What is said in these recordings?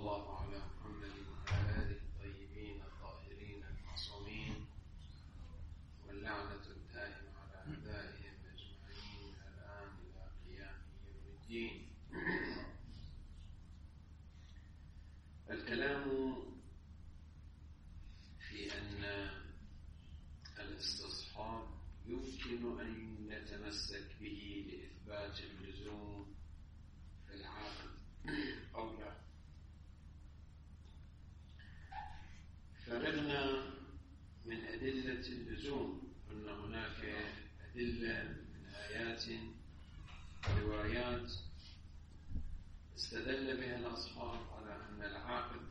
الله على محمد وعلى آله الطيبين الطاهرين المعصومين، واللعنة الدائمة على أعدائهم أجمعين الآن إلى قيام يوم الدين. الكلام في أن الاستصحاب يمكن أن نتمسك به لإثبات اللزوم في العقد أو لا. فرغنا من أدلة اللزوم، أن هناك أدلة من آيات وروايات استدل بها الأصحاب على أن العقد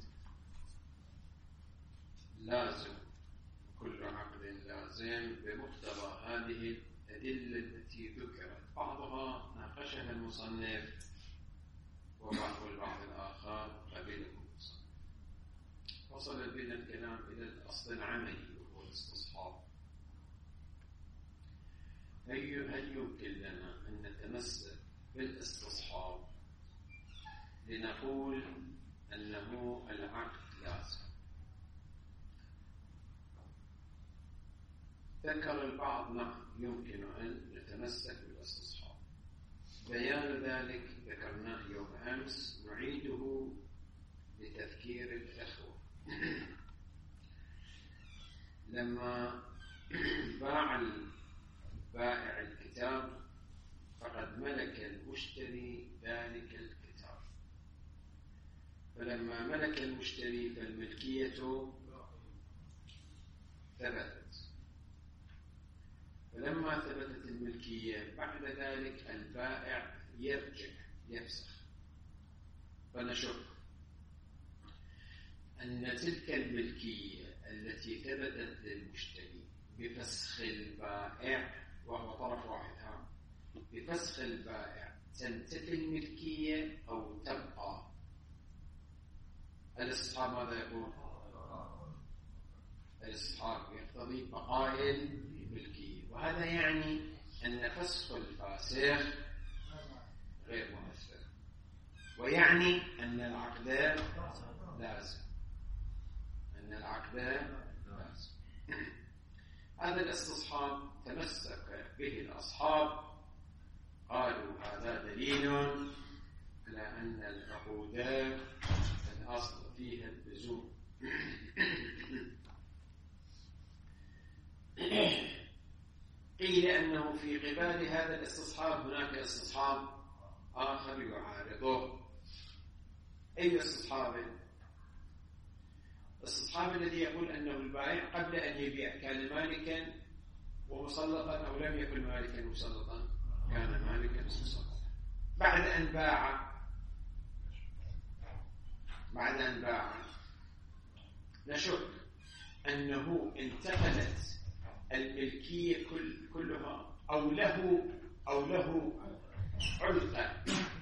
لازم، كل عقد لازم بمقتضى هذه الأدلة التي ذكرت. بعضها ناقشها المصنف والبعض الآخر قبله المصنف. وصل بنا الكلام إلى الأصل العملي وهو الاستصحاب. هل يمكن لنا أن نتمسك بالاستصحاب لنقول أنه العقد لازم؟ ذكر البعض نعم يمكن أن نتمسك بالاستصحاب. بيان ذلك ذكرناه يوم أمس، نعيده لتذكير الأخوة. لما باع البائع الكتاب فقد ملك المشتري ذلك الكتاب، فلما ملك المشتري فالملكية ثبتت. فلما ثبتت الملكية بعد ذلك البائع يرجع يفسخ. فنشك أن تلك الملكية التي ثبتت للمشتري بفسخ البائع، وهو طرف واحد، بفسخ البائع تنتفي الملكية أو تبقى. الاستصحاب ماذا يقول؟ الاستصحاب يقتضي بقاء الملكية، وهذا يعني أن فسخ الفاسخ غير مؤثر، ويعني أن العقد لازم، أن العقد لازم. هذا الاستصحاب تمسك به الأصحاب، قالوا هذا دليل على أن العقود الأصل فيها اللزوم. قيل أنه في قبال هذا الاستصحاب هناك استصحاب آخر يعارضه. أي استصحاب؟ الاستصحاب الذي يقول أنه البائع قبل أن يبيع كان مالكا ومسلطا، أو لم يكن مالكا مسلطا، كان مالكا مسلطا. بعد أن باع نشك أنه انتقلت الملكية كلها أو له علقة،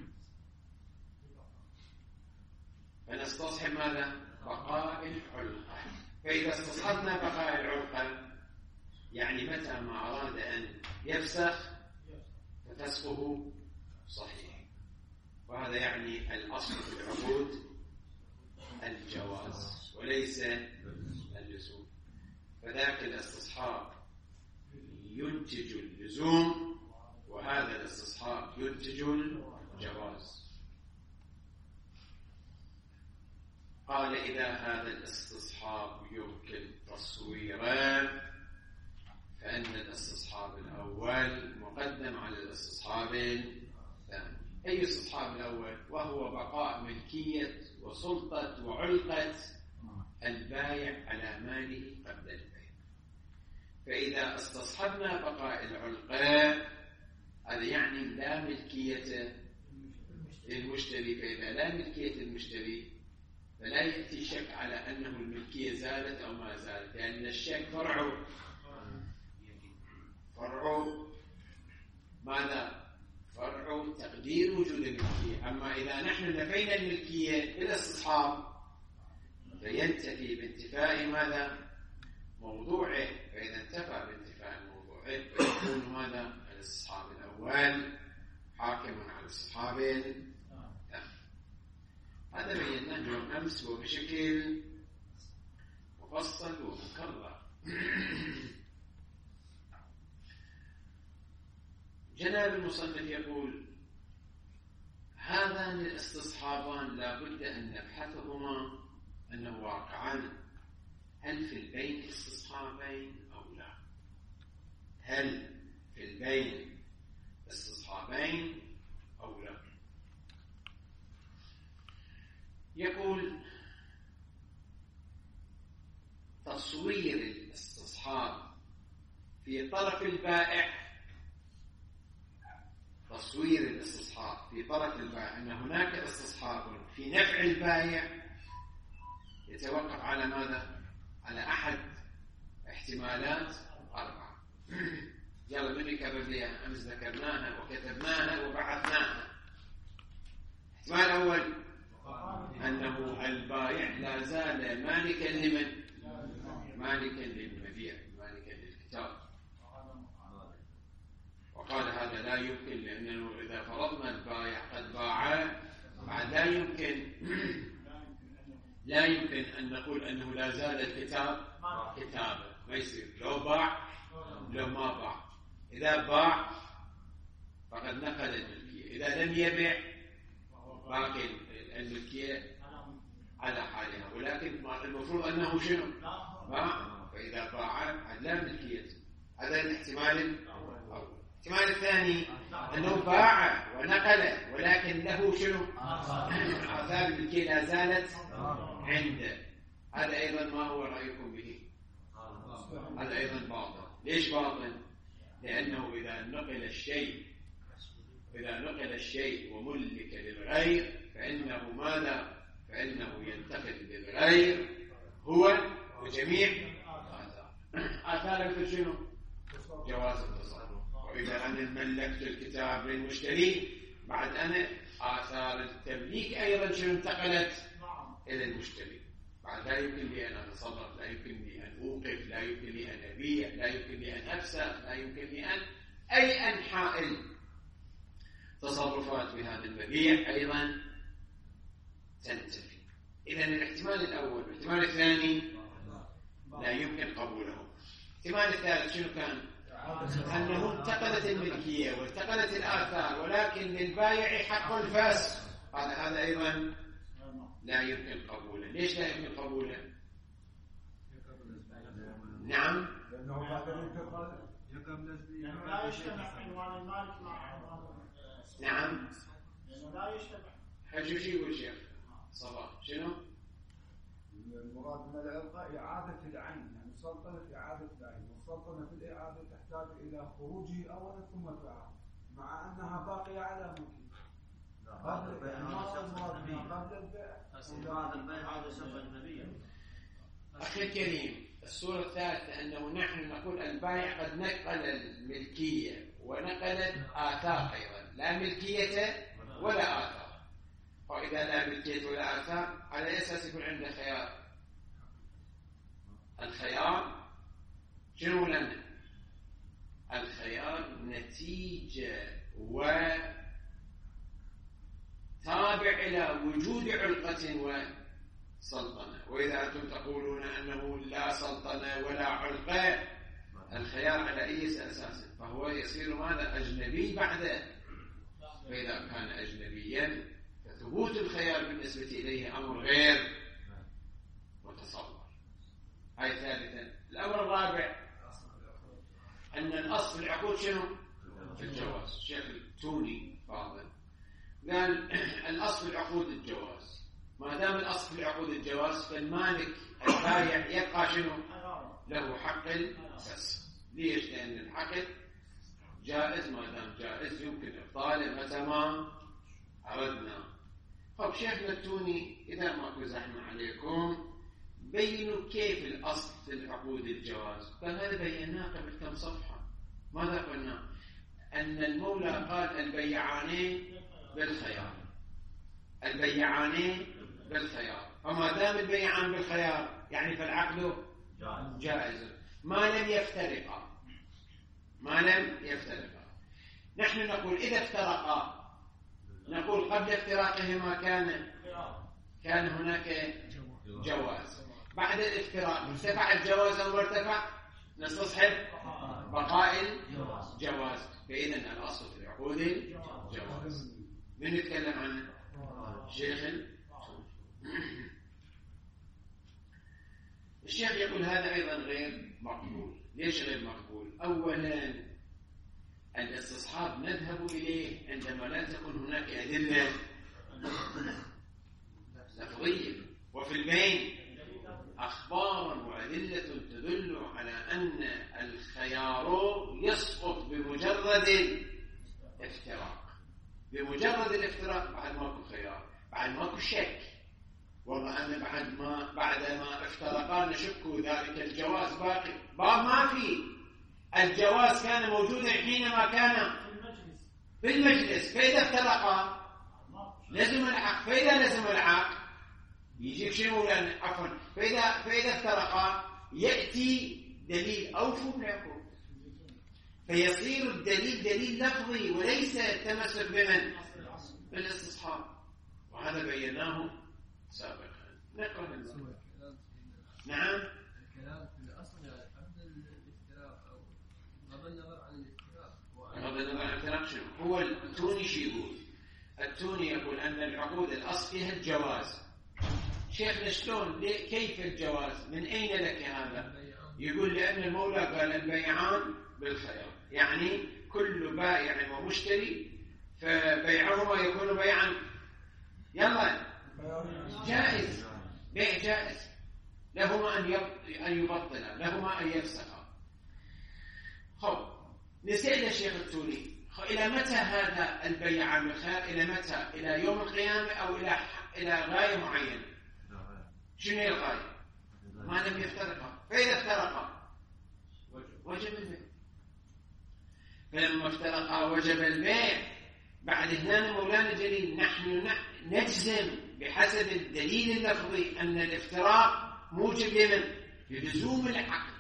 فنستصحب ماذا؟ بقاء العلقة. فإذا استصحبنا بقاء العلقة يعني متى ما أراد أن يفسخ ففسخه صحيح، وهذا يعني الأصل في العقود الجواز وليس اللزوم. فذاك الاستصحاب ينتج اللزوم، وهذا الاستصحاب ينتج الجواز. قال إذا هذا الاستصحاب يمكن تصويره فإن الاستصحاب الأول مقدم على الاستصحاب الثاني. أي استصحاب الأول؟ وهو بقاء ملكية وسلطة وعلقة البائع على ماله قبل البيع. فإذا استصحبنا بقاء العلقة هذا يعني لا ملكية للمشتري. فإذا لا ملكية للمشتري فلا يأتي شك على أنه الملكية زالت أو ما زالت، لأن الشك فرع ماذا؟ فرع تقدير وجود الملكية. أما إذا نحن نفينا الملكية بالاستصحاب فينتفي بانتفاء ماذا؟ موضوعه. فإذا انتفى بانتفاء موضوعه فيكون ماذا؟ الاستصحاب الأول حاكما على الاستصحاب الثاني. هذا بيناه يوم أمس وبشكل مفصل ومكرر. جناب المصنف يقول: هذان الاستصحابان لا بد أن نبحثهما أنه واقعان، هل في البين استصحابين أو لا؟ هل في البين استصحابين أو لا؟ يقول: تصوير الاستصحاب في طرف البائع، تصوير الاستصحاب في طرف البائع أن هناك استصحاب في نفع البائع يتوقف على ماذا؟ على أحد احتمالات 4. يلا من كتب لي أمس ذكرناها وكتبناها وبعثناها. الاحتمال الأول أنه البائع لا زال مالكا لمن؟ مالكا للمبيع، مالكا للكتاب. وقال هذا لا يمكن، لأنه إذا فرضنا البائع قد باع بعد لا يمكن أن نقول أنه لا زال الكتاب كتابا، ما يصير، لو باع لو ما باع. إذا باع فقد نقل الملكية، إذا لم يبع باقي الملكية على حالها، ولكن المفروض أنه شنو؟ باع، فإذا باع لا ملكية. هذا الاحتمال الأول. الاحتمال الثاني أنه باع ونقل ولكن له شنو؟ آثار الملكية لا زالت عنده. هذا أيضا ما هو رأيكم به؟ هذا أيضا باطل. ليش باطل؟ لأنه إذا نقل الشيء وملك للغير فإنه ماذا؟ فإنه ينتقل للغير هو وجميع آثار مثل شنو؟ جواز التصرف. وإذا أنا ملكت الكتاب للمشتري بعد أنا آثار التمليك أيضا شنو انتقلت إلى المشتري. بعد لا يمكن لي أن أتصرف، لا يمكن لي أن أوقف، لا يمكن لي أن أبيع، لا يمكن لي أن أفسخ، لا يمكن لي أن أي أنحاء التصرفات بهذا المبيع أيضا تنتفي. إذن الاحتمال الأول. الاحتمال الثاني لا يمكن قبوله. الاحتمال الثالث شنو كان؟ أنه انتقلت الملكية وانتقلت الآثار ولكن للبائع حق الفسخ. هذا أيضا لا يمكن قبوله. ليش لا يمكن قبوله؟ نعم، لأنه بعد الانتقال لا يجتمع عنوان المالك مع عنوان. نعم، لأنه لا يجتمع. شو يقول شيخ صلاح؟ شنو؟ المراد من الإلغاء إعادة العين، يعني سلطنة إعادة العين، والسلطنة في الإعادة تحتاج إلى خروجه أولا ثم الإعادة، مع أنها باقية على ملكه. قبل البيع هذا سبب النبي. أخي الكريم، الصورة الثالثة أنه نحن نقول البائع قد نقل الملكية ونقلت آثار أيضا، لا ملكية ولا آثار. وإذا لا ملكية ولا آثار على أساس يكون عنده خيار. الخيار شنو لنا؟ الخيار نتيجة وتابع إلى وجود علقة وسلطنة. وإذا أنتم تقولون أنه لا سلطنة ولا علقة، الخيار على أي أساس؟ فهو يصير ماذا؟ أجنبي بعده. فإذا كان أجنبيا فثبوت الخيار بالنسبة إليه أمر غير متصور. هاي ثالثا. الأمر الرابع أن الأصل في العقود شنو؟ في الجواز. الشيخ التوني فاضل قال الأصل في العقود الجواز. ما دام الأصل في العقود الجواز فالمالك البائع يبقى شنو؟ له حق الفسخ. ليش؟ لأن العقد جائز، ما دام جائز يمكن إبطاله متى ما أردنا. طب شيخنا التوني إذا ماكو زحمة عليكم بينوا كيف الأصل في العقود الجواز. قال هذا بيناه قبل كم صفحة. ماذا قلنا؟ أن المولى قال البيعانين بالخيار، البيعانين بالخيار. فما دام البيعان بالخيار يعني فالعقد جائز ما لم يفترقا، ما لم يفترقا. نحن نقول إذا افترقا نقول قبل افتراقهما كان كان هناك جواز. بعد الافتراق ارتفع الجواز أو ارتفع؟ نستصحب بقاء الجواز. فإذا الأصل في العقود الجواز. من نتكلم عنه؟ شيخ الشيخ يقول هذا أيضا غير مقبول. ليش غير مقبول؟ أولا الاستصحاب نذهب إليه عندما لا تكون هناك أدلة لفظية، وفي البين أخبار وأدلة تدل على أن الخيار يسقط بمجرد الافتراق. بمجرد الافتراق بعد ماكو خيار، بعد ماكو شك. والله أنا بعد ما افترقا نشك ذلك الجواز باقي. باب ما في الجواز كان موجودا حينما كان في المجلس، فإذا افترقا لازم العقد. فإذا لازم العقد يجيب شنو؟ عفوا، فإذا افترقا يأتي دليل أوفوا بالعقود، فيصير الدليل دليل لفظي وليس تمسك بمن؟ بالاستصحاب. وهذا بيناه سابقا. نقرأ نعم. الكلام في الأصل قبل الافتراق أو بغض النظر عن الافتراق. بغض النظر عن الافتراق شنو؟ هو التوني شو يقول؟ التوني يقول أن العقود الأصل فيها الجواز. شيخنا شلون؟ كيف الجواز؟ من أين لك هذا؟ يقول لأن المولى قال البيعان بالخيار، يعني كل بائع ومشتري فبيعهما يكون بيعا يلا جائز، بيع جائز، لهما أن يبطلا، لهما أن يفسخا. خب نسأل الشيخ التوني إلى متى هذا البيع عن الخيار؟ إلى متى؟ إلى يوم القيامة أو إلى غاية معينة؟ شنو هي الغاية؟ ما لم يفترقا. فإذا افترقا وجب البيع. فلما افترقا وجب البيع. بعد هنا مولانا جليل نحن نجزم بحسب الدليل اللفظي أن الافتراق موجب لمن؟ للزوم العقد.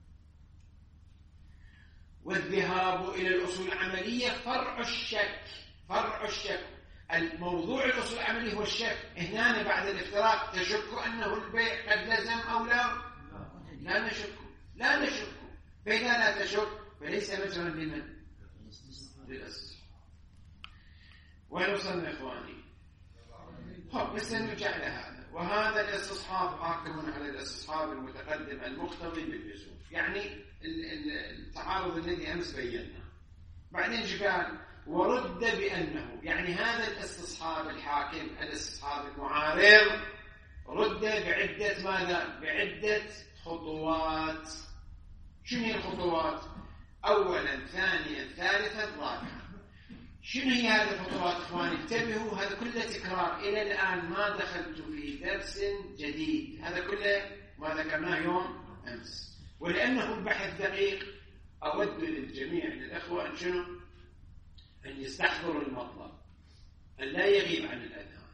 والذهاب إلى الأصول العملية فرع الشك. فرع الشك. الموضوع الأصول العملي هو الشك. هنا بعد الافتراق تشك أنه البيع قد لزم أو لا؟ لا نشك. لا نشك. فإذا لا تشك فليس مجرا لمن؟ للأسف. وين وصلنا إخواني؟ بس نرجع لهذا. وهذا الاستصحاب حاكم على الاستصحاب المتقدم المقتضي باللزوم، يعني التعارض الذي أمس بيناه. بعدين قال ورد بأنه، يعني هذا الاستصحاب الحاكم، الاستصحاب المعارض، رد بعدة ماذا؟ بعدة خطوات. شنو هي الخطوات؟ أولا، ثانيا، ثالثا، رابعا. شنو هي هذه الخطوات إخواني؟ انتبهوا، هذا كله تكرار. إلى الآن ما دخلت في درس جديد، هذا كله ما ذكرناه يوم أمس. ولأنه البحث دقيق أود للجميع، للأخوة، أن شنو؟ أن يستحضروا المطلب، أن لا يغيب عن الأذهان.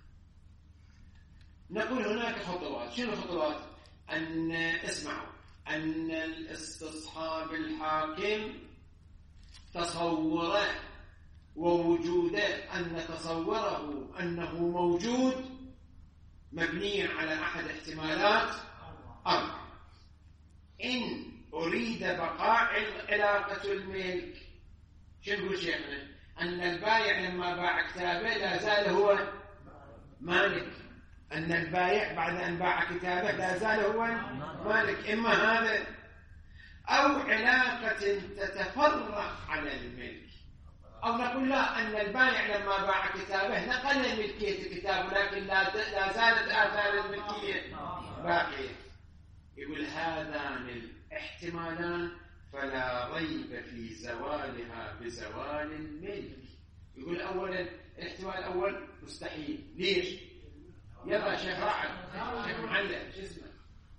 نقول هناك خطوات. شنو الخطوات؟ أن اسمعوا، أن الاستصحاب الحاكم تصوره ووجوده، أن تصوره أنه موجود مبني على أحد احتمالات أربعة. إن أريد بقاء علاقة الملك، شو نقول شيخنا؟ أن البايع لما باع كتابه لا زال هو مالك. أن البايع بعد أن باع كتابه لا زال هو مالك. إما هذا أو علاقة تتفرع على الملك، أو نقول لا، أن البائع لما باع كتابه نقل ملكية الكتاب، لكن لا زالت آثار الملكية باقية. يقول هذان الاحتمالان فلا ريب في زوالها بزوال الملك. يقول أولا الاحتمال الأول مستحيل. ليش؟ يلا شيخ راعد، شيخ معلق، شو اسمه؟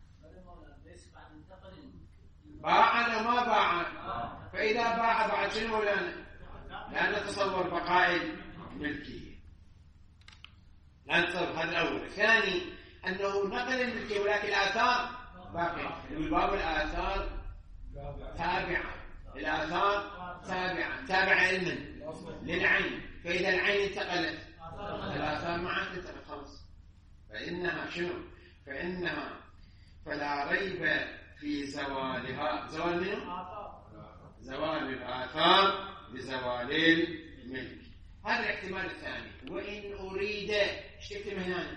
باع أو ما باع؟ فإذا باع بعد شنو لا نتصور بقاء الملكية. لا نتصور. هذا الأول. الثاني أنه نقل الملكية ولكن الآثار باقية. الباب الآثار تابعة. الآثار تابعة للعين. فإذا العين انتقلت الآثار معها تنتقل خلاص. فإنها شنو؟ فإنها فلا ريب في زوالها. زوال منه؟ زوال الآثار بزوال الملك. هذا الاحتمال الثاني. وإن أريد ايش تكتب هنا؟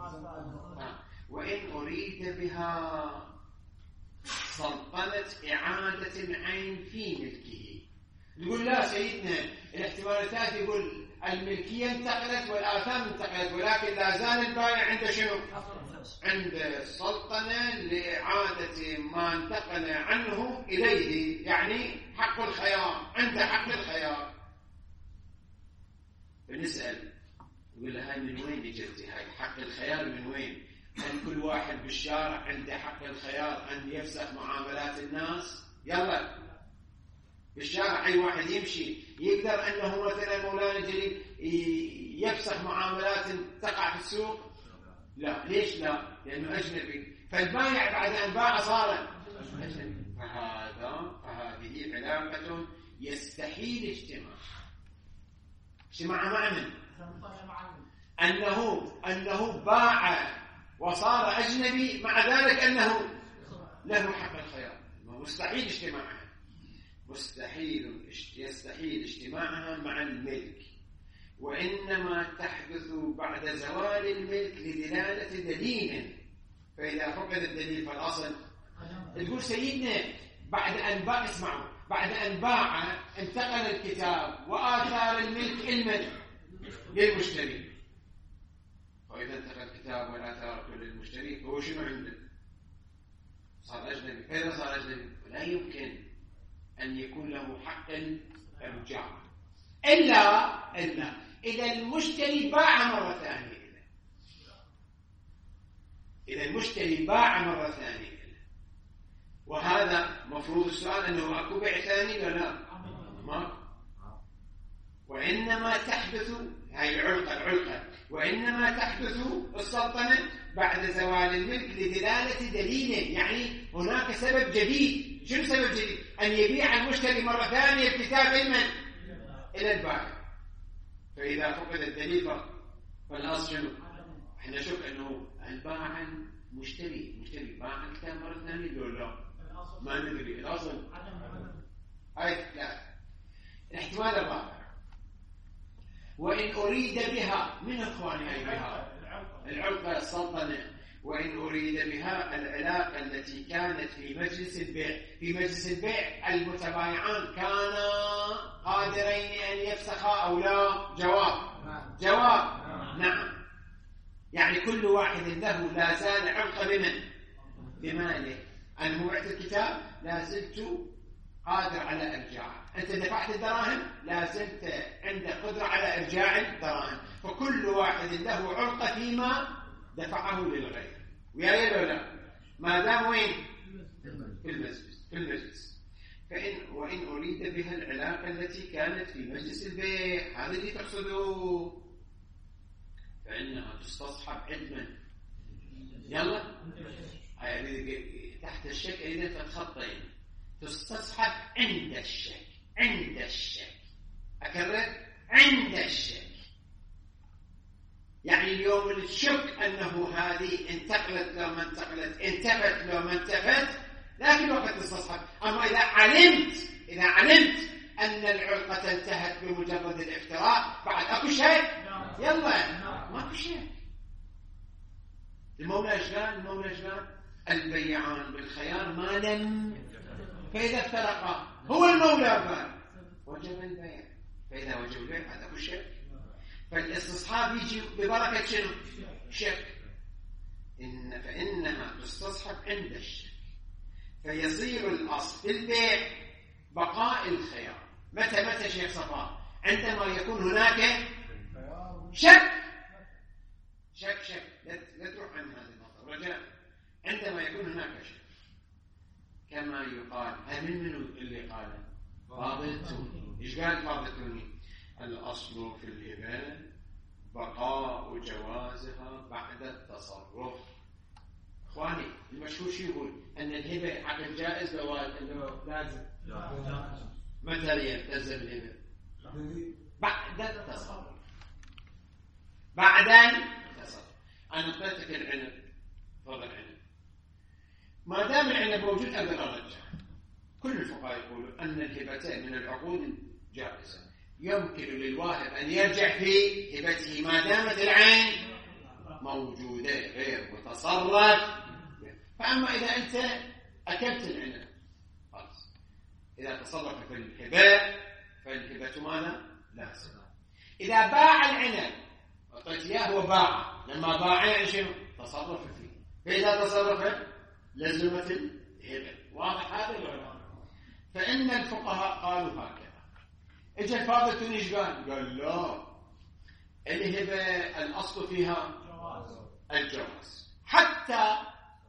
وإن أريد بها سلطنة إعادة العين في ملكه. يقول لا سيدنا الاحتمال الثالث يقول الملكية انتقلت والآثام انتقلت، ولكن لا زال البائع عند شنو؟ عند السلطنة لإعادة ما انتقل عنه إليه، يعني حق الخيار، عند حق الخيار. بنسأل يقول له هاي من وين جبتي هاي حق الخيار؟ من وين؟ هل كل واحد بالشارع عنده حق الخيار أن يفسخ معاملات الناس؟ يلا بالشارع أي واحد يمشي يقدر أنه مثلا مولانا جليل يفسخ معاملات تقع في السوق؟ لا. ليش لا؟ لأنه أجنبي. فالبائع بعد أن باع صار أجنبي. فهذه علاقة يستحيل اجتماع مع من؟ أنه باع وصار أجنبي، مع ذلك أنه له حق الخيار. مستحيل اجتماعها، يستحيل اجتماعها مع الملك، وإنما تحدث بعد زوال الملك لدلالة دليل. فإذا فقد الدليل فالأصل. تقول سيدنا بعد أن باع، اسمعوا، بعد أن باع انتقل الكتاب وآثار الملك للمشتري. وإذا انتقل الكتاب والآثار للمشتري هو شنو عنده؟ صار أجنبي. فإذا صار أجنبي لا يمكن أن يكون له حق الرجوع إلا إذا المشتري باع مرة ثانية. إذا المشتري باع مرة ثانية، وهذا مفروض السؤال أنه أكو بيع ثاني ولا لا؟ ما. وإنما تحدث هاي العلقة، وإنما تحدث السلطنة بعد زوال الملك لدلالة دليل، يعني هناك سبب جديد. شنو سبب جديد؟ أن يبيع المشتري مرة ثانية الكتاب إلى البائع. فإذا فقد الدليل فالأصل شنو؟ احنا نشوف أنه البائع مشتري باع الكتاب مرة ثانية ولا لا؟ ما ندري. الأصل هاي لا. الاحتمال الرابع، وإن أريد بها من إخواني هاي بها العلقة السلطنة، وإن أريد بها العلاقة التي كانت في مجلس البيع. في مجلس البيع المتبايعان كانا قادرين أن يفسخا أو لا؟ جواب نعم. يعني كل واحد له لا زال علقة بماله. أنا بعت الكتاب لا زلت قادر على إرجاعه. أنت دفعت الدراهم لا زلت عندك قدرة على إرجاع الدراهم. فكل واحد له علقة فيما دفعه للغير. ويا لا ما دام وين؟ في المجلس. وإن أريد بها العلاقة التي كانت في مجلس البيع، هذا اللي تقصده، فإنها تستصحب علما. يلا تحت الشك إذا تتخطين تستصحب عند الشك. أكرر، عند الشك. يعني اليوم اللي تشك أنه هذه انتقلت لو ما انتقلت، انتفت لو ما انتفت، لكن وقت تستصحب. أما إذا علمت أن العلقة انتهت بمجرد الافتراء، بعد أكو شيء؟ يلا ما أكو شيء. المولى إيش قال؟ البيعان بالخيار ما لم، فإذا افترقا هو المولى قال وجب البيع. فإذا وجب البيع هذا أكو شيء. فالاستصحاب يجي ببركة شنو؟ شك. فإنها تستصحب عند الشك، فيصير الأصل في البيع بقاء الخيار. متى شيخ صفاء؟ عندما يكون هناك شك. لا تروح عن هذا النقطة رجاء. عندما يكون هناك شك، كما يقال، هل من اللي قال؟ فاضل التوني. إيش قال فاضل التوني؟ الأصل في الهبة بقاء جوازها بعد التصرف. إخواني المشهور شو يقول؟ أن الهبة عقد جائز لو لازم. متى يلتزم الهبة؟ بعد التصرف. أنا أعطيتك العنب، فضل عنب، ما دام العنب موجود أقدر أرجع. كل الفقهاء يقولون أن الهبتين من العقود جائزة، يمكن للواهب أن يرجع في هبته ما دامت العين موجودة غير متصرف. فأما إذا أنت أكلت العنب خلاص، إذا تصرف في الهبة فالهبة ماذا؟ لازم. إذا باع العنب أعطيت إياه وباع، لما باع يعني شنو؟ تصرف فيه، فإذا تصرف لزمت الهبة. واضح هذا العلم؟ فإن الفقهاء قالوا هكذا. إجا الفاضل ايش قال؟ قال لا، الهبة الأصل فيها الجواز حتى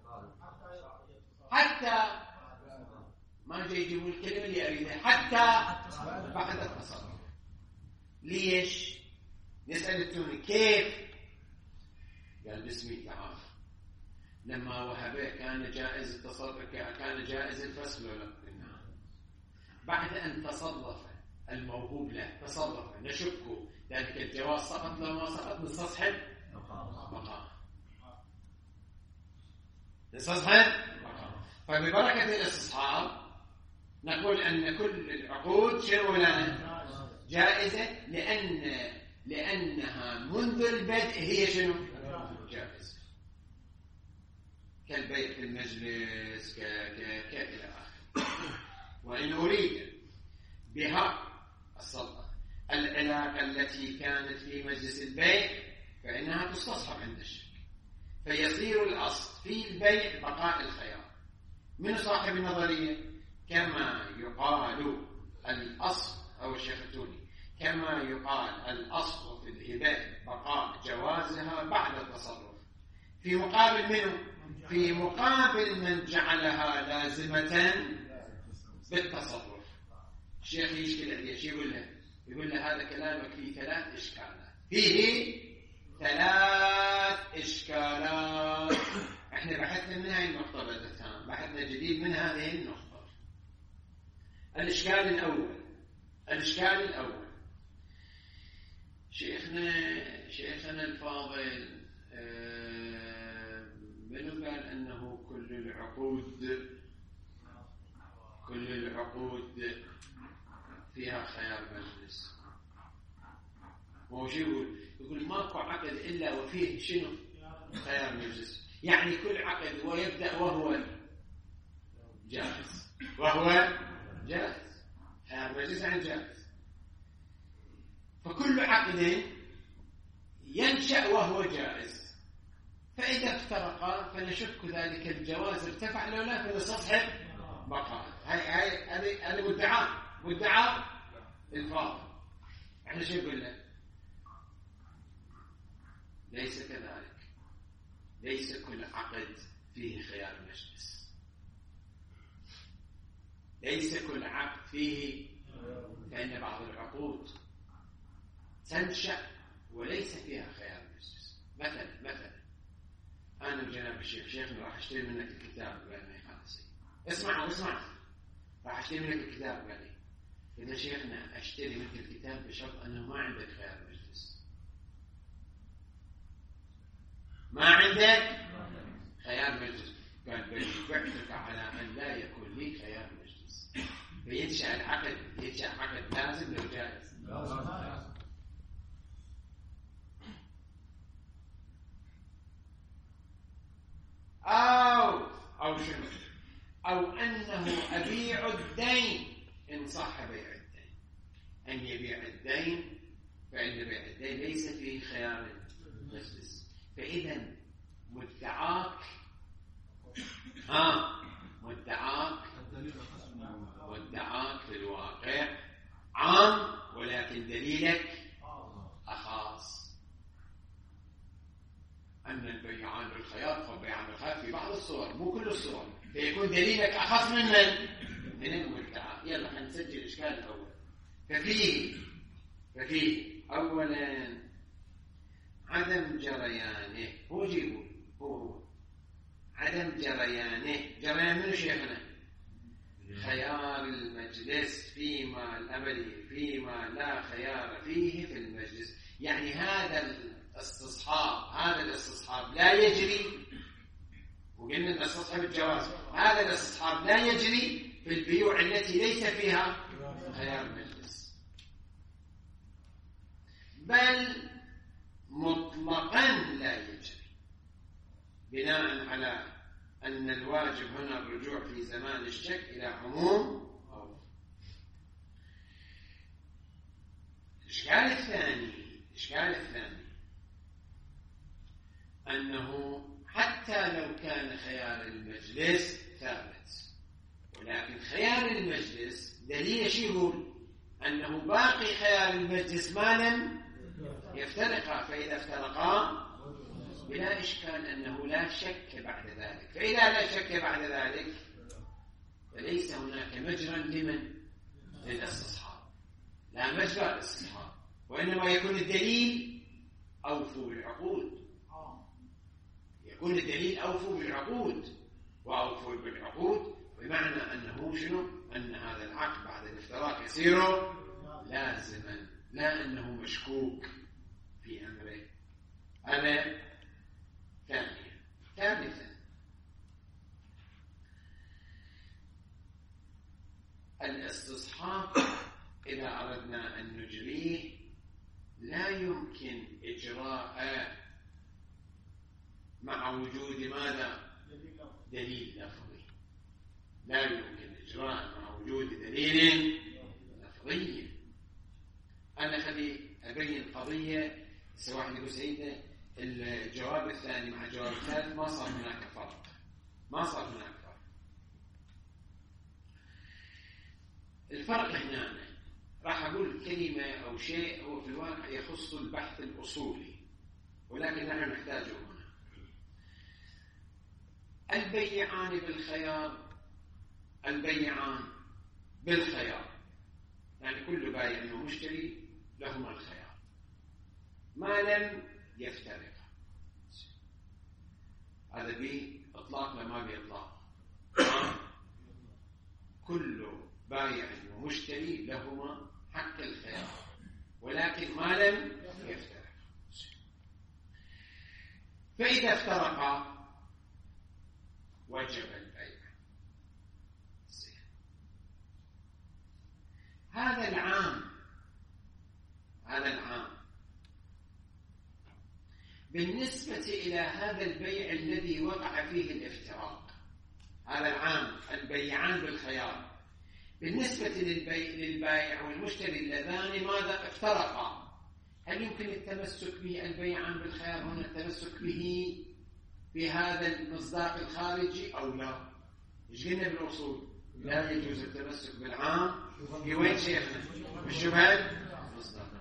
ما جاي يجيبوا الكلمة اللي أريدها، حتى بعد التصرف. ليش؟ نسأل التوني كيف؟ قال بسم الله تعالى لما وهبه كان جائز التصرف، كان جائز الفصل ولا لا؟ بعد أن تصرف الموهوب له، تصرف نشك ذلك الجواز سقط لو ما سقط، نستصحب مقام، نستصحب. فببركة الاستصحاب نقول أن كل العقود شنو لنا؟ جائزة، لأنها منذ البدء هي شنو؟ جائزة، كالبيع في المجلس إلى آخره. وإن أريد بها الصدقة العلاقة التي كانت في مجلس البيع فإنها تستصحب عند الشك، فيصير الأصل في البيع بقاء الخيار. من صاحب النظرية كما يقال الأصل، أو الشيخ التوني كما يقال الأصل في الهبة بقاء جوازها بعد التصرف، في مقابل منه؟ في مقابل من جعلها لازمة بالتصرف. الشيخ يشكل عليه، شو يقول له؟ يقول له هذا كلامك فيه 3 إشكالات، فيه 3 إشكالات. احنا بحثنا من هذه النقطة، بحثنا جديد من هذه النقطة. الإشكال الأول شيخنا الفاضل منو قال أنه كل العقود فيها خيار مجلس؟ هو شو يقول ماكو عقد إلا وفيه شنو؟ خيار مجلس. يعني كل عقد ويبدأ وهو جائز، خيار مجلس عن جائز. فكل عقد ينشأ وهو جائز، فإذا افترقا فنشك ذلك الجواز ارتفع لو لا، فنستصحب بقاء. هذا مدعاء الفاضل. احنا شو قلنا؟ ليس كذلك، ليس كل عقد فيه خيار مجلس، ليس كل عقد فيه، فإن بعض العقود تنشأ وليس فيها خيار مجلس. مثلا أنا بجناب الشيخ، شيخنا راح أشتري منك الكتاب قال لي خلاص اسمع راح أشتري منك الكتاب قال لي إذا شيخنا أشتري منك الكتاب بشرط أنه ما عندك خيار مجلس. ما عندك خيار مجلس، قال بل بعتك على أن لا يكون لي خيار مجلس، فينشأ العقد، ينشأ عقد لازم لو جائز. أو شنو؟ أو أنه أبيع الدين إن صح بيع الدين، أن يبيع الدين، فإن بيع الدين ليس فيه خيار مجلس. فإذا مدعاك في الواقع عام، ولكن دليلك أخاص. أن البيعان بالخيار فالبيعان بالخيار في بعض الصور، مو كل الصور، فيكون دليلك أخص من المدعى. يلا هنسجل الإشكال الأول. ففيه أولا عدم جريانه. هو عدم جريان منو شيخنا؟ خيار المجلس فيما الأمري فيما لا خيار فيه في المجلس. يعني هذا الاستصحاب لا يجري، وقلنا الاستصحاب الجواز، هذا الاستصحاب لا يجري في البيوع التي ليس فيها خيار المجلس، بل مطلقا لا يجري، بناء على أن الواجب هنا الرجوع في زمان الشك إلى عموم. الإشكال الثاني أنه حتى لو كان خيار المجلس ثابت، ولكن خيار المجلس دليل شيء يقول أنه باقي خيار المجلس ما لم يفترقا، فإذا افترقا بلا إشكال أنه لا شك بعد ذلك، فإذا لا شك بعد ذلك فليس هناك مجرى لمن؟ للاستصحاب، لا مجرى للاستصحاب، وإنما يكون الدليل أوفوا بالعقود، يكون الدليل أوفوا بالعقود، وأوفوا بالعقود بمعنى أنه شنو؟ أن هذا العقد بعد الافتراق يصير لازما، لا أنه مشكوك في أمره. أنا ثالثا الاستصحاب إذا أردنا أن نجريه لا يمكن إجراء مع وجود ماذا؟ دليل لفظي، لا يمكن إجراء مع وجود دليل لفظي. أنا خلي أبين قضية، سواء يقول سيدنا الجواب الثاني مع الجواب الثالث ما صار هناك فرق، الفرق هنا راح أقول كلمة أو شيء هو في الواقع يخص البحث الأصولي، ولكن نحن نحتاجه هنا. البيعان بالخيار، يعني كل بائع ومشتري لهما الخيار ما لم يفترق، هذا بإطلاق لما بإطلاق، كل بائع ومشتري لهما حق الخيار ولكن ما لم يفترق. فإذا افترقا وجب البيع. هذا العام بالنسبة إلى هذا البيع الذي وقع فيه الافتراق، هذا العام البيعان بالخيار، بالنسبة للبائع والمشتري اللذان ماذا افترقا، هل يمكن التمسك به البيعان بالخيار هنا التمسك به بهذا المصداق الخارجي أو لا؟ إيش قلنا بالأصول؟ لا يجوز التمسك بالعام في وين شيخنا؟ بالشبهة المصداق،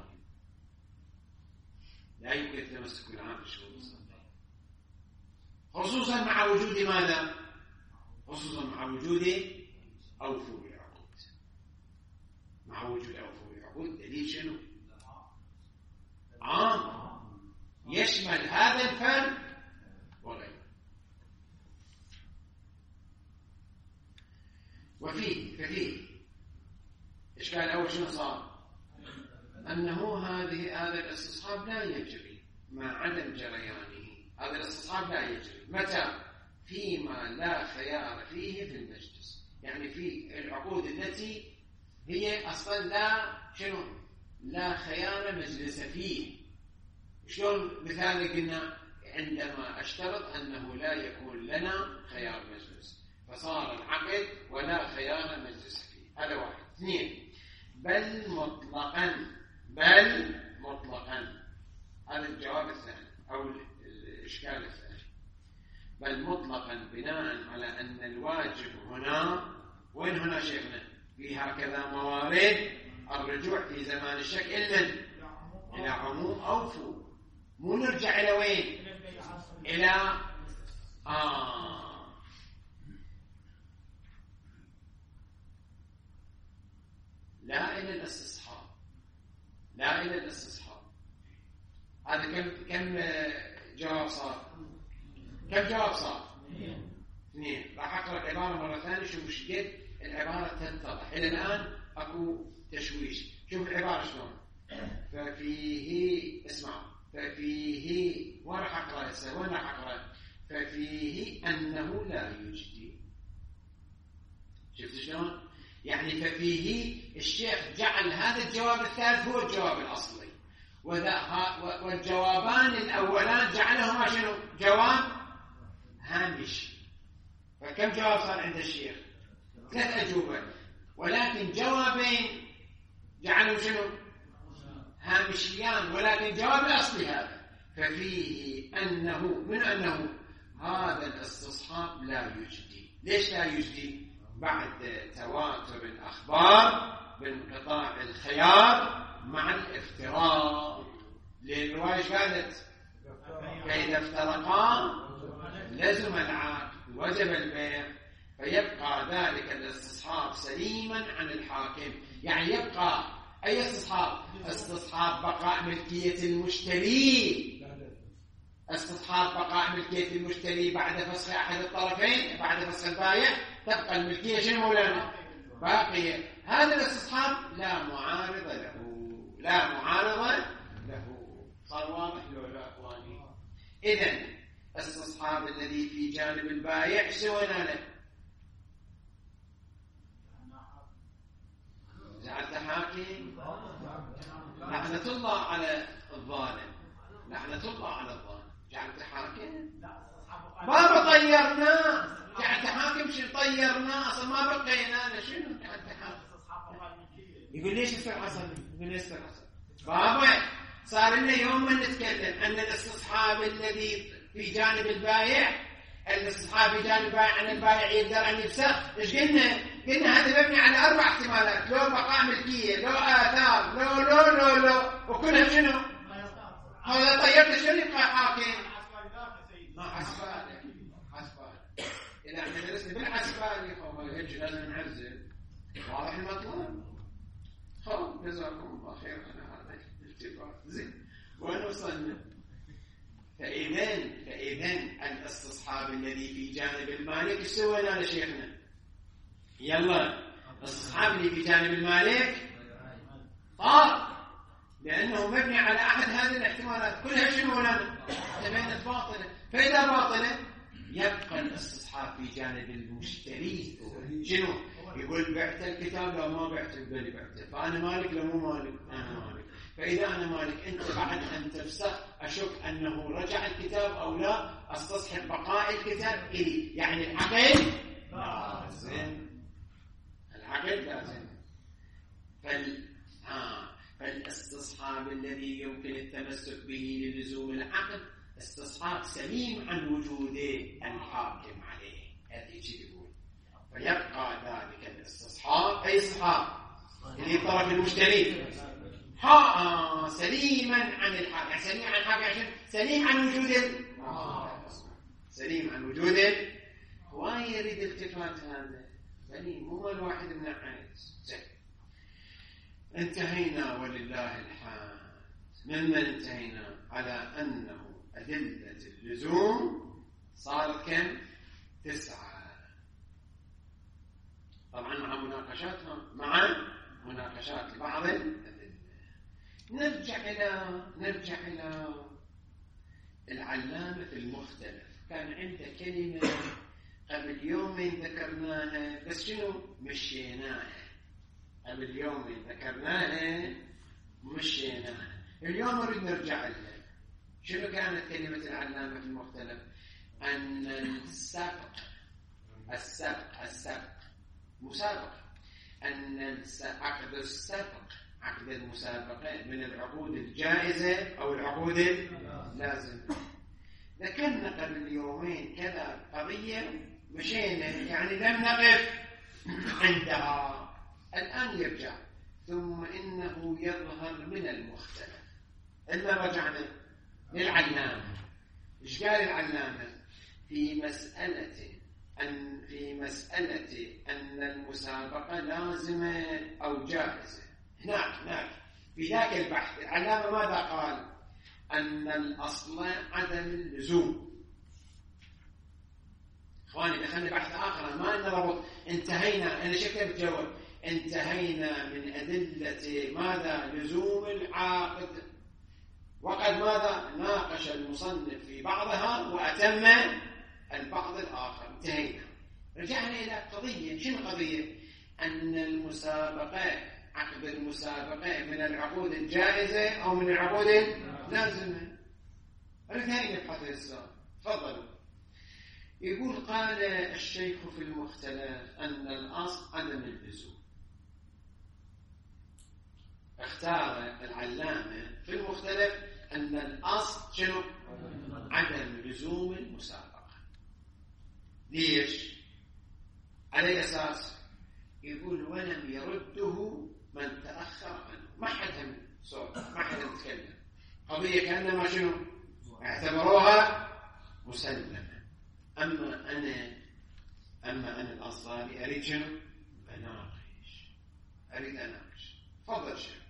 لا يمكن التمسك بالعام في الشبهة المصداق، خصوصا مع وجود ماذا؟ خصوصا مع وجود أوفوا بالعقود. مع وجود أوفوا بالعقود دليل شنو؟ عام يشمل هذا الفرد وغيره. ففيه إشكال أول شنو صار؟ أنه هذا الاستصحاب لا يجري مع عدم جريانه، هذا الاستصحاب لا يجري متى؟ فيما لا خيار فيه في المجلس، يعني في العقود التي هي أصلا لا خيار مجلس فيه. شلون مثال قلنا عندما اشترط أنه لا يكون لنا خيار مجلس فصار العقد ولا خيار مجلس فيه، هذا واحد. اثنين، بل مطلقا، هذا الجواب الثاني أو الإشكال الثاني، بل مطلقا بناء على أن الواجب هنا وين هنا شيخنا؟ في هكذا موارد الرجوع في زمان الشك إلى عموم أوفوا، مو نرجع إلى وين؟ إلى لا إلى الاستصحاب. هذا كم جواب صار؟ اثنين. راح أقرأ العبارة مرة ثانية، شوف ايش قد العبارة تتضح. إلى الآن أكو تشويش. شوف العبارة شلون. ففيه وين راح أقرأ ففيه أنه لا يجدي. شفت شلون؟ يعني ففيه الشيخ جعل هذا الجواب الثالث هو الجواب الأصلي، والجوابان الأولان جعلهما شنو؟ جواب هامشي. فكم جواب صار عند الشيخ؟ 3 أجوبة، ولكن جوابين جعلوا شنو؟ هامشيان، ولكن الجواب الأصلي هذا. ففيه أنه هذا الاستصحاب لا يجدي. ليش لا يجدي؟ بعد تواتر الأخبار بانقطاع الخيار مع الافتراق. للرواية قالت فإذا افترقا لزم العقد وجب البيع، فيبقى ذلك الاستصحاب سليما عن الحاكم. يعني يبقى أي استصحاب؟ استصحاب بقاء ملكية المشتري، استصحاب بقاء ملكية المشتري بعد فسخ أحد الطرفين، بعد فسخ البائع تبقى الملكية شنو مولانا؟ باقية. هذا الاستصحاب لا معارض له. صار واضح لا أخواني؟ إذن الاستصحاب الذي في جانب البائع سوينا له؟ جعلت حاكم، لعنة الله على الظالم، لعنة الله على الظالم. جعلت حاكم بابا طيرناه، جعلت حاكم شنو طيرناه؟ أصلا ما بقينا شنو جعلت حاكم؟ يقول ليش السر حصل؟ يقول ليش السر حصل؟ بابا صار لنا يوم ما نتكلم أن الاستصحاب الذي في جانب البائع، الاستصحاب في جانب البائع أن البائع يقدر أن يفسخ. إيش قلنا هذا مبني على 4 احتمالات: لو بقاء ملكية، لو آثار، لو وكلها شنو؟ هذا طيبت شنو يبقى حاكم؟ ما حسبالك إذا احنا درسنا بالحسبالي هو الهج لازم نعزل. واضح المطلوب؟ خلاص جزاكم الله خير. أنا هذا الالتفات زين. وين وصلنا؟ فإذن الاستصحاب الذي في جانب المالك ايش سوينا لشيخنا؟ يلا الاستصحاب اللي في جانب المالك طار، لأنه مبني على أحد هذه الاحتمالات كلها شنو لنا؟ تبينت باطلة. فإذا باطلة يبقى الاستصحاب في جانب المشتري. شنو؟ يقول بعت الكتاب لو ما بعت يقول بعته، فأنا مالك لو مو مالك أنا مالك. فإذا أنا مالك أنت بعد أن تفسخ أشك أنه رجع الكتاب أو لا، استصحب بقاء الكتاب إلي. يعني العقد لازم. فالاستصحاب الذي يمكن التمسك به للزوم العقد استصحاب سليم عن وجود الحاكم عليه. هذا يقول فيبقى ذلك الاستصحاب أي استصحاب اللي طرف المشتري سليما عن الحاكم. يعني سليم عن الحاكم عشان سليم عن وجود سليم عن وجود. هو يريد التفات هذا سليم، مو الواحد من عايز. انتهينا ولله الحمد. ممن انتهينا على أنه أدلة اللزوم صارت كم؟ 9. طبعا مع مناقشات لبعض الأدلة. نرجع إلى العلامة المختلف. كان عنده كلمة قبل يومين ذكرناها، بس شنو مشيناها. قبل يومين ذكرناها مشيناها، اليوم نريد نرجع لها. شنو كانت كلمة العلامة المختلف؟ أن السبق مسابقة، أن عقد السبق عقد المسابقة من العقود الجائزة أو العقود اللازمة. ذكرنا قبل يومين كذا قضية مشينا، يعني لم نقف عندها. الآن يرجع ثم إنه يظهر من المختلف. إلا رجعنا للعلامة. إيش قال العلامة؟ في مسألة أن المسابقة لازمة أو جائزة. هناك في ذاك البحث العلامة ماذا قال؟ أن الأصل عدم اللزوم. إخواني دخلنا بحث آخر ما نربط. انتهينا، أنا شكلت جواب، انتهينا من أدلة ماذا؟ لزوم العاقد. وقد ماذا؟ ناقش المصنف في بعضها وأتم البعض الآخر. انتهينا. رجعنا إلى قضية. شنو القضية؟ أن المسابقة، عقد المسابقة من العقود الجائزة أو من العقود اللازمة. رجعنا نبحث هسه. تفضلوا. يقول قال الشيخ في المختلف أن الأصل عدم اللزوم. اختار العلامة في المختلف أن الأصل شنو؟ عدم لزوم المسابقة. ليش؟ على أساس يقول ولم يرده من تأخر عنه. ما حد صوت، ما حد يتكلم. قضية كأنما شنو؟ اعتبروها مسلمة. أما أنا الأنصاري أريد شنو؟ أريد أناقش. تفضل شيخ.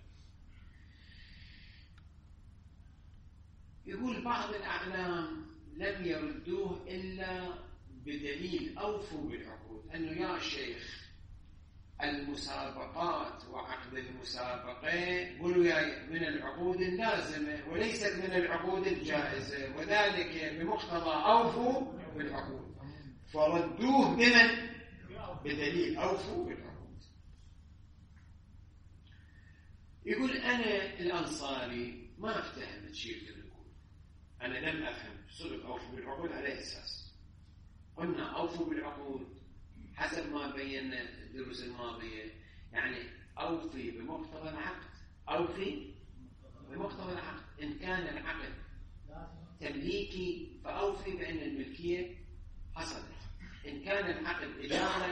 يقول بعض الأعلام لم يردوه إلا بدليل أوفوا بالعقود. أنه يا شيخ المسابقات وعقد المسابقة قولوا يا من العقود اللازمة وليست من العقود الجائزة، وذلك بمقتضى أوفوا بالعقود. فردوه بمن؟ بدليل أوفوا بالعقود. يقول أنا الأنصاري ما افتهمت شيء العقود. أنا لم أفهم صدق أوفوا بالعقود على أساس قلنا أوفوا بالعقود حسب ما بينا الدروس الماضية، يعني أوفي بمقتضى العقد. أوفي بمقتضى العقد. إن كان العقد تمليكي فأوفي بأن الملكية حصلت. إن كان العقد إجارة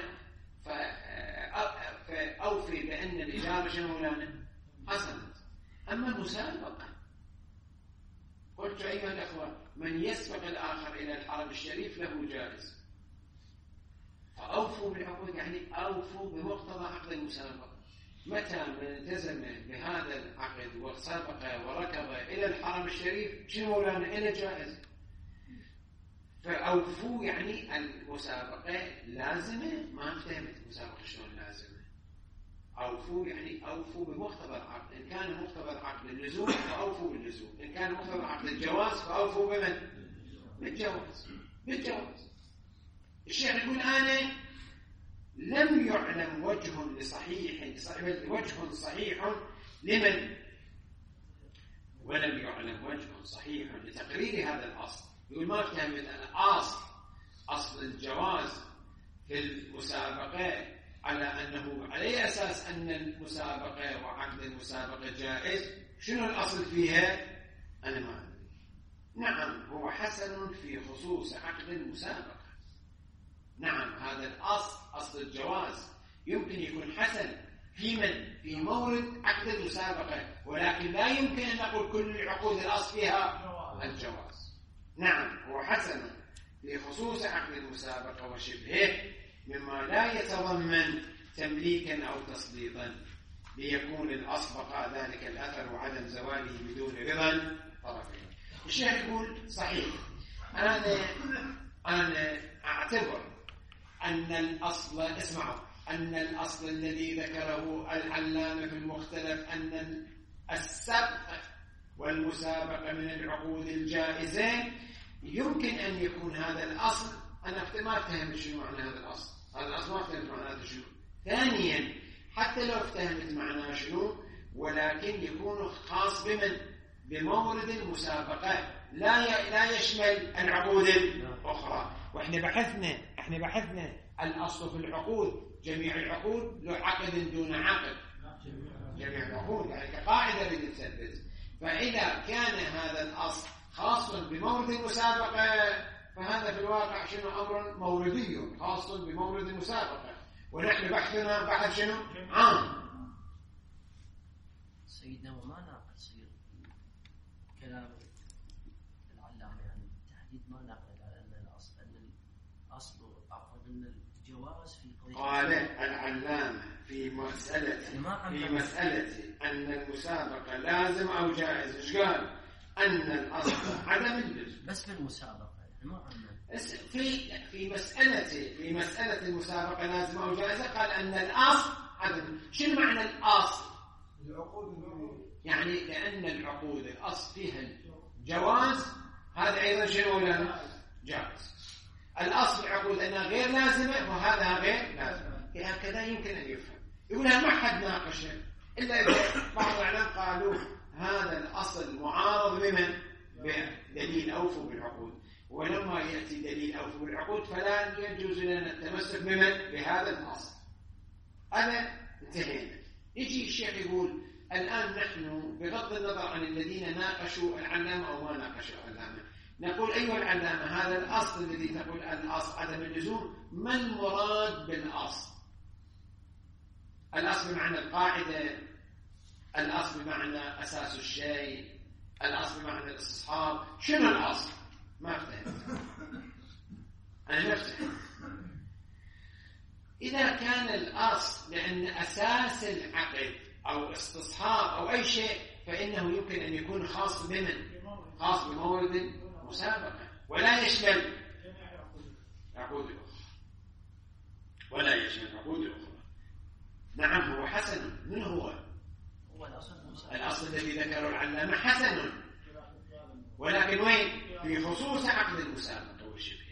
فأوفي بأن الإجارة شنو لنا حصلت. أما المسابقة قلت أيها الأخوة من يسبق الآخر إلى الحرم الشريف له جائز. فأوفوا بالعقود يعني أوفوا بمقتضى عقد المسابقة. متى من التزم بهذا العقد وسابق وركض إلى الحرم الشريف شنو مولانا إلى جائز. فأوفوا يعني المسابقة لازمة. ما فهمت المسابقة شلون لازمة. أوفوا يعني أوفوا بمقتضى العقد. إن كان مقتضى العقد اللزوم فأوفوا باللزوم. إن كان مقتضى العقد الجواز فأوفوا بمن؟ بالجواز. الشيخ يقول أنا لم يعلم وجه صحيح لمن؟ ولم يعلم وجه صحيح لتقرير هذا الأصل. يقول ما فهمت أنا أصل الجواز في المسابقة على أنه على أساس أن المسابقة وعقد المسابقة جائز. شنو الأصل فيها؟ أنا ما أدري. نعم هو حسن في خصوص عقد المسابقة. نعم هذا الأصل أصل الجواز يمكن يكون حسن في مورد عقد المسابقة، ولكن لا يمكن أن نقول كل العقود الأصل فيها الجواز. نعم هو حسن في خصوص عقد المسابقة وشبهه مما لا يتضمن تمليكا أو تسليطا ليكون الأصل بقاء ذلك الأثر وعدم زواله بدون رضا طرفين. الشيخ يقول صحيح أنا أعتبر أن الأصل أن الأصل الذي ذكره العلامة في المختلف أن السبق والمسابقة من العقود الجائزة يمكن أن يكون هذا الأصل. أنا ما أفتهم شنو معنى هذا الأصل. هذا الأصل ما أفتهم معنى هذا شنو. ثانيا حتى لو افتهمت معناه شنو ولكن يكون خاص بمورد المسابقة لا يشمل العقود الأخرى. وإحنا بحثنا الأصل في العقود جميع العقود له عقد دون عقد. جميع العقود يعني كقاعدة بنتثبت. فإذا كان هذا الأصل خاص بمورد المسابقة فهذا في الواقع شنو أمر موردي خاص بمورد المسابقة، ونحن بحثنا بحث شنو عام. سيدنا وما ناقل صير كلام العلامة يعني بالتحديد ما ناقل على أن الأصل عفوا أن الجواز في قضية. قال العلامة في مسألة أن المسابقة لازم أو جائز. إيش قال؟ أن الأصل عدم اللزوم. بس في المسابقة يعني ما عندنا. في مسألة المسابقة لازم أو جائزة قال أن الأصل عدم. شنو معنى الأصل؟ يعني لأن العقود الأصل فيها الجواز هذا أيضا شنو ولا جائز. الأصل العقود أنها غير لازمة وهذا غير لازمة، هكذا يمكن أن يفهم. يقولها ما حد ناقشه إلا إذا بعض العلماء قالوا هذا الأصل معارض لمن؟ بدليل أوفوا بالعقود، ولما يأتي دليل أوفوا بالعقود فلا يجوز لنا التمسك بمن؟ بهذا الأصل. هذا انتهينا. يجي الشيخ يقول الآن نحن بغض النظر عن الذين ناقشوا العلامة أو ما ناقشوا العلامة، نقول أيها العلامة هذا الأصل الذي تقول الأصل عدم اللزوم، ما المراد بالأصل؟ الأصل بمعنى القاعدة، الأصل بمعنى أساس الشيء، الأصل بمعنى الاستصحاب، شنو الأصل؟ ما فهمت أنا نفسي. إذا كان الأصل لأن أساس العقد أو استصحاب أو أي شيء فإنه يمكن أن يكون خاص بمن؟ خاص بمورد المسابقة ولا يشمل عقود الأخرى، ولا يشمل عقود الأخرى. نعم هو حسن. من هو الأصل الذي ذكره العلامة؟ حسن، ولكن وين؟ في خصوص عقد المسابقة وشبهه.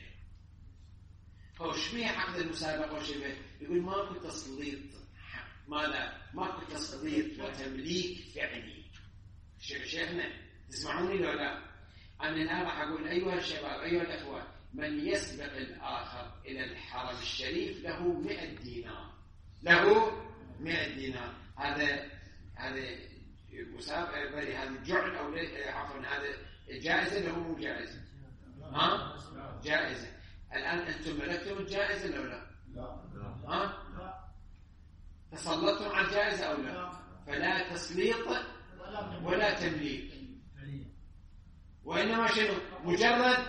فشبه عقد المسابقة وشبهه يقول ماكو تسليط، ماكو تسليط وتمليك فعلي. شيخنا تسمعوني لو لا؟ أنا الآن راح أقول أيها الشباب أيها الأخوة، من يسبق الآخر إلى الحرم الشريف له 100 دينار، له 100 دينار. هذا مسابقة، هذا جعل أو عفوا هذا جائزة له مو جائزة؟ جائزة. الآن أنتم ملكتم الجائزة لو لا؟ لا. تسلطتم على الجائزة أو لا؟ فلا تسليط ولا تمليك، وإنما شنو؟ مجرد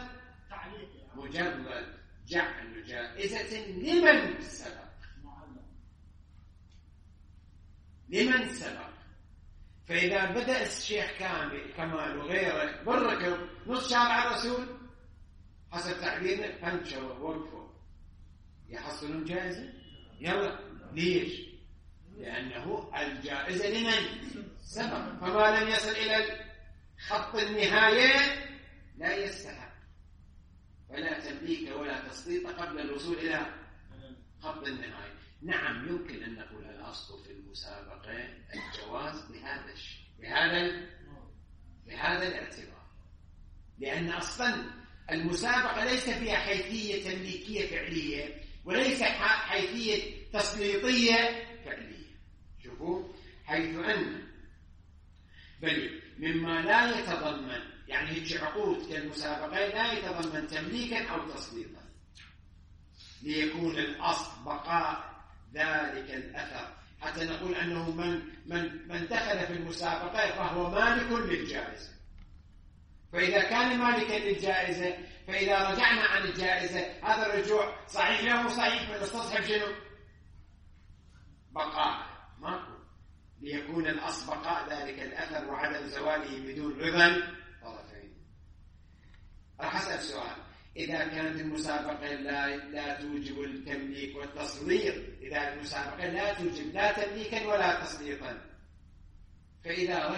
جعل جائزة لمن سبق. فإذا بدأ الشيخ كمال وغيره بالركض نص شارع الرسول حسب تعبيرنا فانشروا ووقفوا يحصلون جائزة. يلا ليش؟ لأنه الجائزة لمن سبق، فما لم يصل إلى خط النهاية لا يستحق، ولا تمليك ولا تسليط قبل الوصول إلى خط النهاية. نعم يمكن أن نقول الأصل في المسابقة الجواز بهذا الشيء، بهذا الاعتبار، لأن أصلا المسابقة ليس فيها حيثية تمليكية فعلية وليس حيثية تسليطية فعلية. شوفوا، حيث أن بل مما لا يتضمن، يعني هيك عقود كالمسابقة لا يتضمن تمليكا أو تسليطا، ليكون الأصل بقاء ذلك الأثر، حتى نقول أنه من دخل في المسابقة فهو مالك للجائزة. فإذا كان مالكا للجائزة فإذا رجعنا عن الجائزة هذا الرجوع صحيح له صحيح، من استصحب شنو؟ بقاء، ماكو، ليكون الأصل بقاء ذلك الأثر وعدم زواله بدون رضا طرفين. راح أسأل سؤال، إذا كانت المسابقة لا توجب التمليك والتسليط، إذا المسابقة لا توجب لا تمليكا ولا تسليطا، فإذا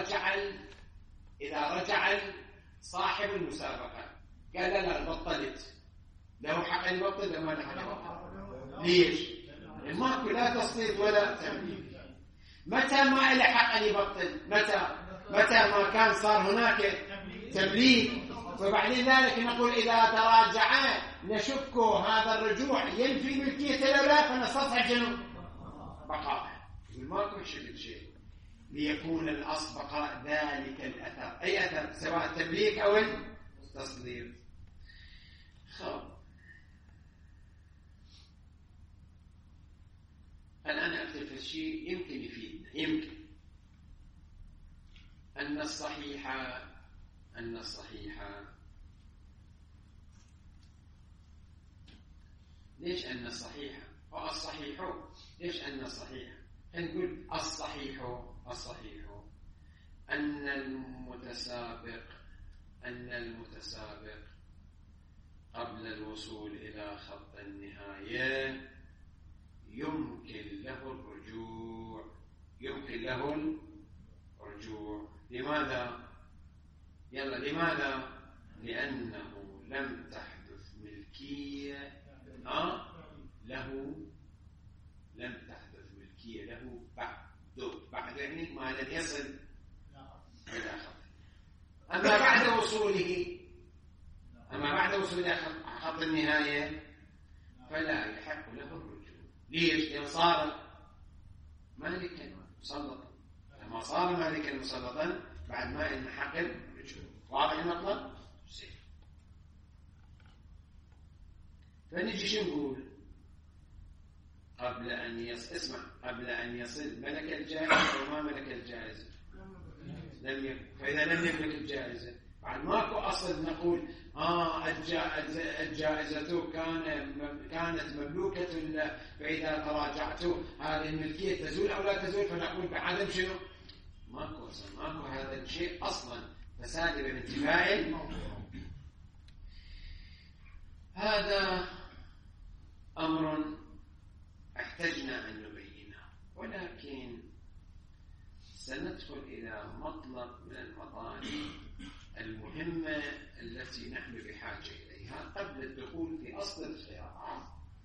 رجع صاحب المسابقة قال لا بطلت، له حق أن يبطل لما له حق أن يبطل. ليش؟ ماكو لا تسليط ولا تمليك. متى ما له حق أن يبطل؟ متى ما كان صار هناك تمليك، وبعد ذلك نقول إذا تراجع نشك هذا الرجوع ينفي ملكية الأولى فنستصحب شنو؟ بقاء. يقول ماكو شيء ليكون الأصل بقاء ذلك الأثر، أي أثر سواء التمليك أو التسليط. الآن أكتب في الشيء يمكن يفيدنا، يمكن أن الصحيح ليش أن الصحيح والصحيح ليش أن الصحيح؟ نقول الصحيح أن المتسابق قبل الوصول إلى خط النهاية يمكن له الرجوع. لماذا؟ لأنه لم تحدث ملكية ملكية له، لم تحدث ملكية له بعد يعني ما لم يصل إلى خط. أما بعد وصوله خط النهاية فلا يحق له الرجوع. ليش؟ لأن صار مالكا مسلطا. لما صار مالكا مسلطا بعد ما إن حق الرجوع. واضح المطلب؟ فنجي شو نقول؟ قبل أن يصل ملك الجائزة وما ملك الجائزة فإذا لم يملك الجائزة بعد ماكو أصل نقول الجائزة كانت مملوكة له، فإذا تراجعت هذه الملكية تزول أو لا تزول، فنقول بعدم شنو؟ ماكو أصل، ماكو هذا الشيء أصلا، فساد بالانتفاع. هذا أمر احتجنا أن نبينه، ولكن سندخل إلى مطلب من المطالب المهمة التي نحن بحاجة إليها قبل الدخول في أصل الخيار.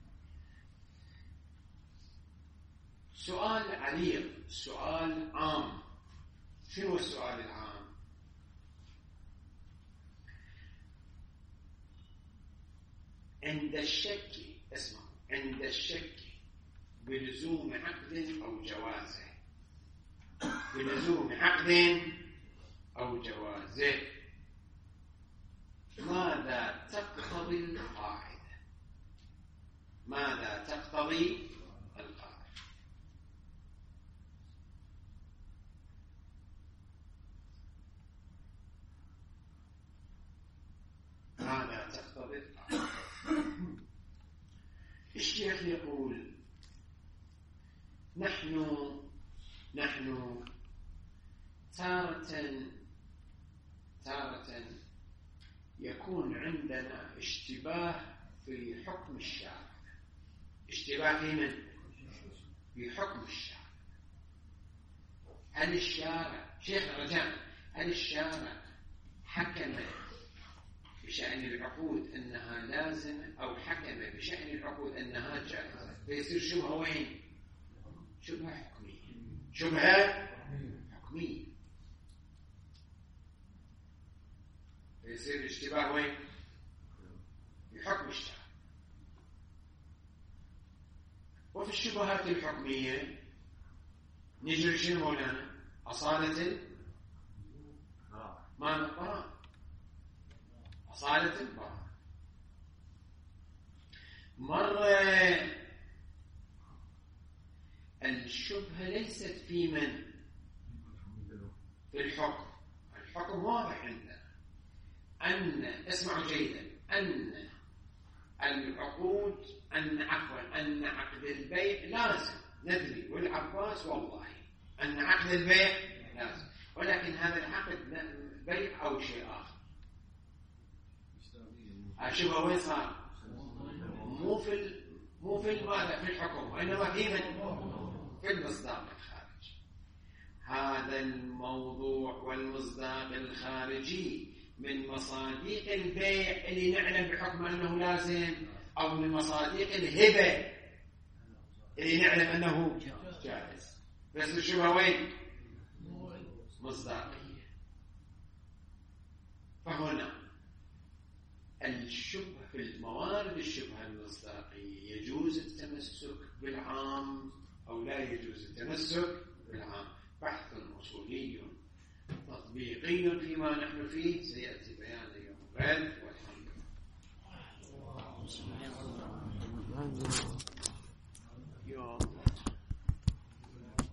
سؤال عريض، سؤال عام. شنو السؤال العام؟ عند الشك بلزوم عقد أو جوازه، ماذا تقتضي القاعدة؟ الشيخ يقول نحن تارة يكون عندنا اشتباه في حكم الشارع. اشتباه في من؟ في حكم الشارع. هل الشارع شيخ رجاء هل الشارع حكم بشأن العقود أنها لازمة أو حكم بشأن العقود أنها جائزة؟ فيصير شبهة وين؟ شبهة حكمية. فيصير الاشتباه وين؟ في حكم الشارع. وفي الشبهات الحكمية نجري شنو مولانا؟ أصالة ما البراءة، أصالة البراءة. مرة الشبهة ليست في من؟ في الحكم. الحكم واضح عندنا اسمعوا جيدا، أن العقود أن عقد البيع لازم، ندري والعباس والله أن عقد البيع لازم، ولكن هذا العقد بيع أو شيء آخر. الشبهة وين صار؟ مو في ماذا؟ في الحكم، وإنما في المصداق الخارجي. هذا الموضوع والمصداق الخارجي من مصادق البيع اللي نعلم بحكم أنه لازم، أو من مصادق الهبة اللي نعلم أنه جائز. بس الشبهة وين؟ مصداقية. فهنا الشبهة في الموارد الشبهة المصداقية يجوز التمسك بالعام أو لا يجوز التمسك بالعام. بحث أصولي تطبيقي فيما نحن فيه سيأتي بيانه يوم الغد، والحمد لله.